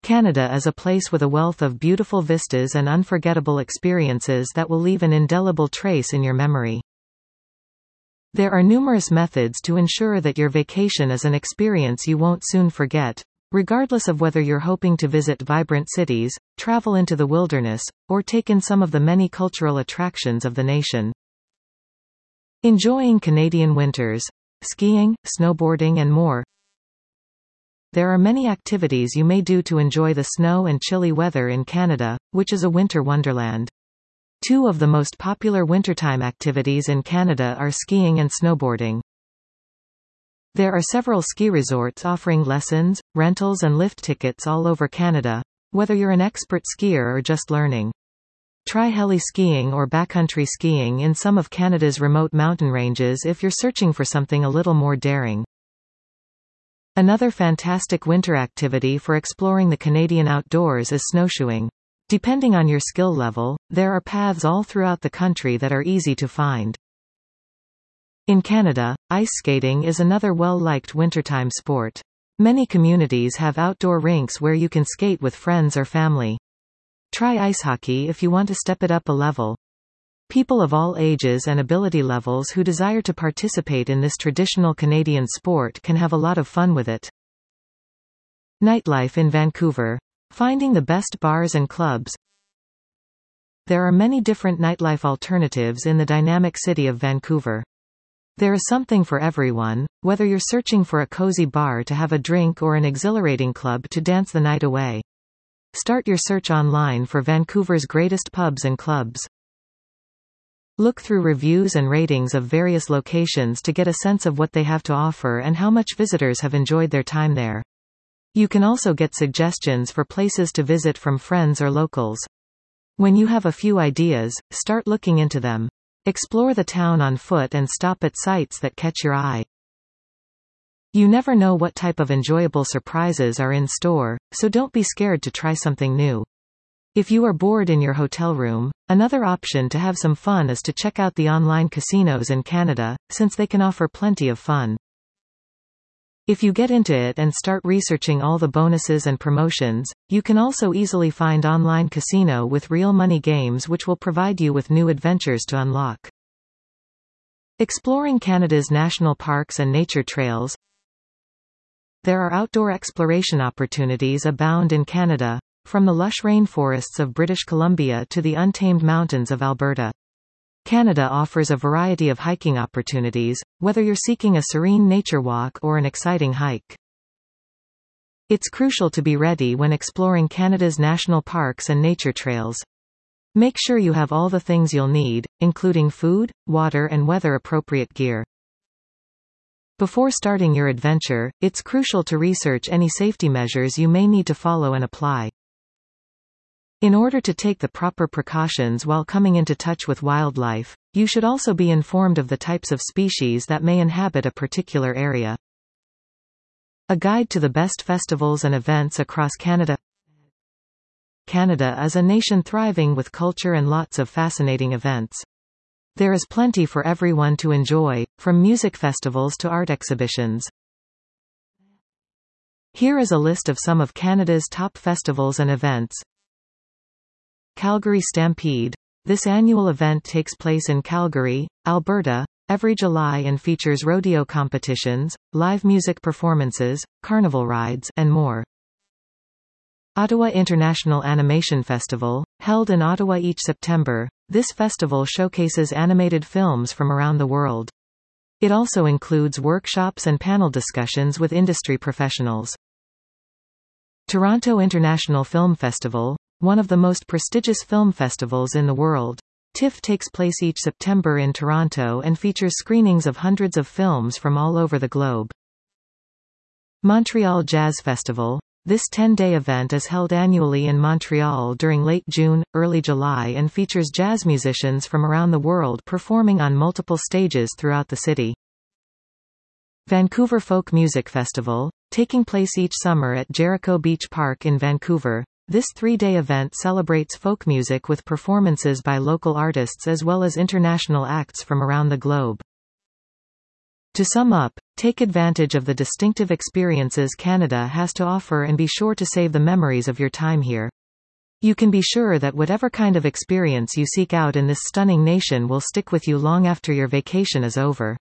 Canada is a place with a wealth of beautiful vistas and unforgettable experiences that will leave an indelible trace in your memory. There are numerous methods to ensure that your vacation is an experience you won't soon forget, regardless of whether you're hoping to visit vibrant cities, travel into the wilderness, or take in some of the many cultural attractions of the nation. Enjoying Canadian winters. Skiing, snowboarding and more. There are many activities you may do to enjoy the snow and chilly weather in Canada, which is a winter wonderland. Two of the most popular wintertime activities in Canada are skiing and snowboarding. There are several ski resorts offering lessons, rentals and lift tickets all over Canada, whether you're an expert skier or just learning. Try heli skiing or backcountry skiing in some of Canada's remote mountain ranges if you're searching for something a little more daring. Another fantastic winter activity for exploring the Canadian outdoors is snowshoeing. Depending on your skill level, there are paths all throughout the country that are easy to find. In Canada, ice skating is another well-liked wintertime sport. Many communities have outdoor rinks where you can skate with friends or family. Try ice hockey if you want to step it up a level. People of all ages and ability levels who desire to participate in this traditional Canadian sport can have a lot of fun with it. Nightlife in Vancouver. Finding the best bars and clubs. There are many different nightlife alternatives in the dynamic city of Vancouver. There is something for everyone, whether you're searching for a cozy bar to have a drink or an exhilarating club to dance the night away. Start your search online for Vancouver's greatest pubs and clubs. Look through reviews and ratings of various locations to get a sense of what they have to offer and how much visitors have enjoyed their time there. You can also get suggestions for places to visit from friends or locals. When you have a few ideas, start looking into them. Explore the town on foot and stop at sites that catch your eye. You never know what type of enjoyable surprises are in store, so don't be scared to try something new. If you are bored in your hotel room, another option to have some fun is to check out the online casinos in Canada, since they can offer plenty of fun. If you get into it and start researching all the bonuses and promotions, you can also easily find online casino with real money games which will provide you with new adventures to unlock. Exploring Canada's national parks and nature trails. There are outdoor exploration opportunities abound in Canada, from the lush rainforests of British Columbia to the untamed mountains of Alberta. Canada offers a variety of hiking opportunities, whether you're seeking a serene nature walk or an exciting hike. It's crucial to be ready when exploring Canada's national parks and nature trails. Make sure you have all the things you'll need, including food, water and weather-appropriate gear. Before starting your adventure, it's crucial to research any safety measures you may need to follow and apply. In order to take the proper precautions while coming into touch with wildlife, you should also be informed of the types of species that may inhabit a particular area. A guide to the best festivals and events across Canada. Canada is a nation thriving with culture and lots of fascinating events. There is plenty for everyone to enjoy, from music festivals to art exhibitions. Here is a list of some of Canada's top festivals and events. Calgary Stampede. This annual event takes place in Calgary, Alberta, every July and features rodeo competitions, live music performances, carnival rides, and more. Ottawa International Animation Festival, held in Ottawa each September, this festival showcases animated films from around the world. It also includes workshops and panel discussions with industry professionals. Toronto International Film Festival, one of the most prestigious film festivals in the world. TIFF takes place each September in Toronto and features screenings of hundreds of films from all over the globe. Montreal Jazz Festival. This 10-day event is held annually in Montreal during late June, early July and features jazz musicians from around the world performing on multiple stages throughout the city. Vancouver Folk Music Festival, taking place each summer at Jericho Beach Park in Vancouver. This 3-day event celebrates folk music with performances by local artists as well as international acts from around the globe. To sum up, take advantage of the distinctive experiences Canada has to offer and be sure to save the memories of your time here. You can be sure that whatever kind of experience you seek out in this stunning nation will stick with you long after your vacation is over.